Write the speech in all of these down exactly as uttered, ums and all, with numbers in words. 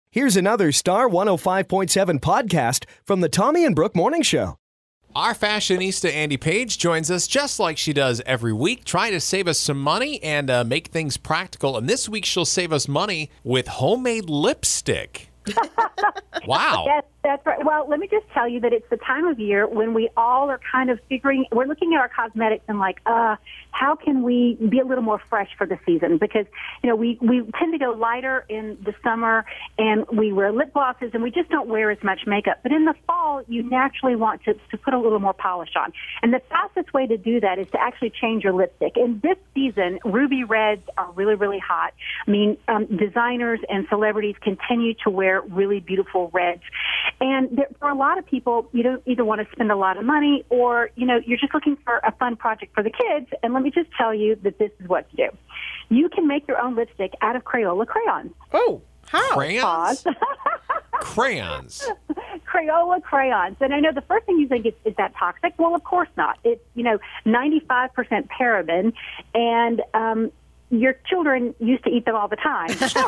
Here's another Star one oh five point seven podcast from the Tommy and Brooke Morning Show. Our fashionista, Andy Page, joins us just like she does every week, trying to save us some money and uh, make things practical. And this week, she'll save us money with homemade lipstick. Wow. Yes, that's right. Well, let me just tell you that it's the time of year when we all are kind of figuring, we're looking at our cosmetics and like, uh, how can we be a little more fresh for the season? Because, you know, we, we tend to go lighter in the summer and we wear lip glosses and we just don't wear as much makeup. But in the fall, you naturally want to, to put a little more polish on. And the fastest way to do that is to actually change your lipstick. In this season, ruby reds are really, really hot. I mean, um, designers and celebrities continue to wear really beautiful reds. And there, for a lot of people, you don't either want to spend a lot of money or, you know, you're just looking for a fun project for the kids. And let me just tell you that this is what to do. You can make your own lipstick out of Crayola crayons. Oh, how? Crayons? Crayons. Crayola crayons. And I know the first thing you think is, is that toxic? Well, of course not. It's, you know, ninety-five percent paraben, and um, your children used to eat them all the time.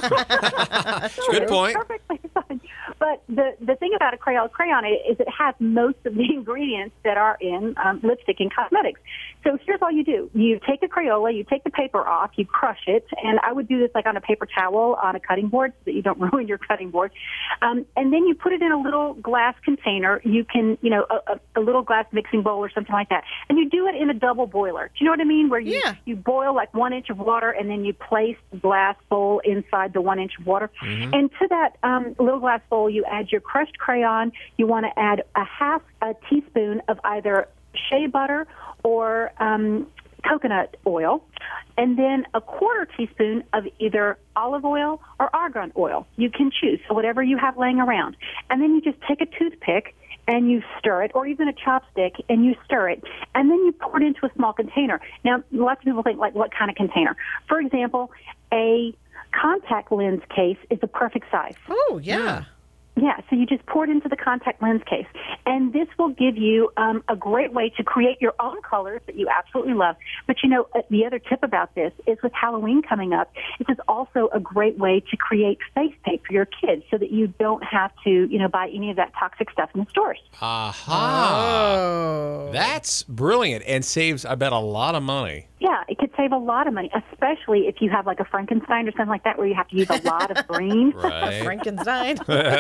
Good point. Perfectly fine. But the, the thing about a Crayola crayon is it has most of the ingredients that are in um, lipstick and cosmetics. So here's all you do. You take a Crayola, you take the paper off, you crush it, and I would do this like on a paper towel on a cutting board so that you don't ruin your cutting board. Um, and then you put it in a little glass container. You can, you know, a, a little glass mixing bowl or something like that. And you do it in a double boiler. Do you know what I mean? Where you, yeah. you boil like one inch of water and then you place the glass bowl inside the one inch of water. Mm-hmm. And to that um, little glass bowl, you add your crushed crayon. You want to add a half a teaspoon of either shea butter or um, coconut oil, and then a quarter teaspoon of either olive oil or argan oil. You can choose, so whatever you have laying around. And then you just take a toothpick and you stir it, or even a chopstick, and you stir it, and then you pour it into a small container. Now, lots of people think, like, what kind of container? For example, a contact lens case is the perfect size. Oh, yeah. Yeah, so you just pour it into the contact lens case. And this will give you um, a great way to create your own colors that you absolutely love. But, you know, uh, the other tip about this is with Halloween coming up, this is also a great way to create face paint for your kids so that you don't have to, you know, buy any of that toxic stuff in the stores. Aha. Oh. That's brilliant and saves, I bet, a lot of money. Yeah, it could save a lot of money, especially if you have like a Frankenstein or something like that where you have to use a lot of green. Right. Frankenstein.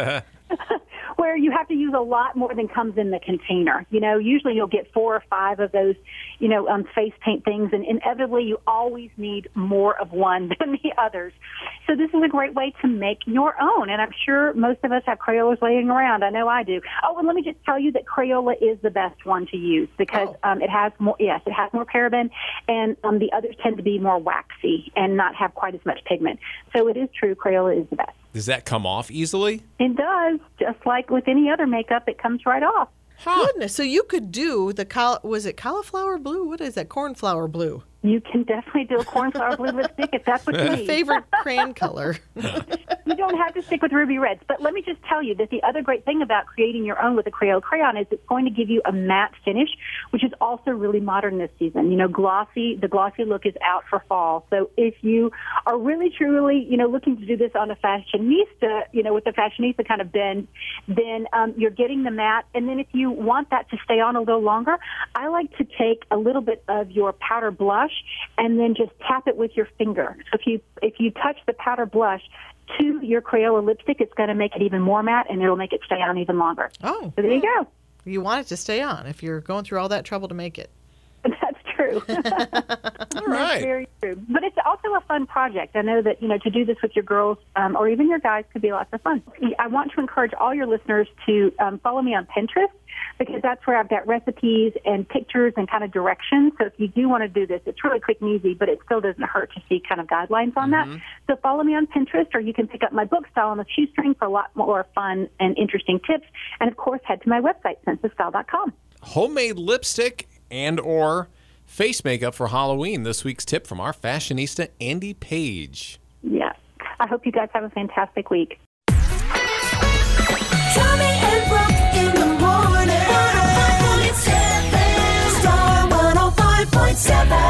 Where you have to use a lot more than comes in the container. You know, usually you'll get four or five of those, you know, um, face paint things, and inevitably you always need more of one than the others. So this is a great way to make your own, and I'm sure most of us have Crayolas laying around. I know I do. Oh, and let me just tell you that Crayola is the best one to use because oh. um, it has more, yes, it has more paraben, and um, the others tend to be more waxy and not have quite as much pigment. So it is true, Crayola is the best. Does that come off easily? It does. Just like with any other makeup, it comes right off. Huh. Goodness. So you could do the, col- was it cauliflower blue? What is that? Cornflower blue. You can definitely do a cornflower blue lipstick if that's what you My need. favorite crayon color. You don't have to stick with ruby reds. But let me just tell you that the other great thing about creating your own with a Crayola crayon is it's going to give you a matte finish, which is also really modern this season. You know, glossy, the glossy look is out for fall. So if you are really, truly, you know, looking to do this on a fashionista, you know, with the fashionista kind of bend, then um, you're getting the matte. And then if you want that to stay on a little longer, I like to take a little bit of your powder blush and then just tap it with your finger. So if you if you touch the powder blush to your Crayola lipstick, it's going to make it even more matte, and it'll make it stay on even longer. Oh. So there you go. You want it to stay on if you're going through all that trouble to make it. That's true. All right. That's very true. But it's also a fun project. I know that, you know, to do this with your girls um, or even your guys could be lots of fun. I want to encourage all your listeners to um, follow me on Pinterest, because that's where I've got recipes and pictures and kind of directions. So if you do want to do this, it's really quick and easy, but it still doesn't hurt to see kind of guidelines on mm-hmm. that. So follow me on Pinterest, or you can pick up my book, Style on the Shoestring, for a lot more fun and interesting tips. And, of course, head to my website, sense of style dot com. Homemade lipstick and or face makeup for Halloween. This week's tip from our fashionista, Andy Page. Yes. I hope you guys have a fantastic week. Tommy and Brooke in the morning. one oh five point seven Star one oh five point seven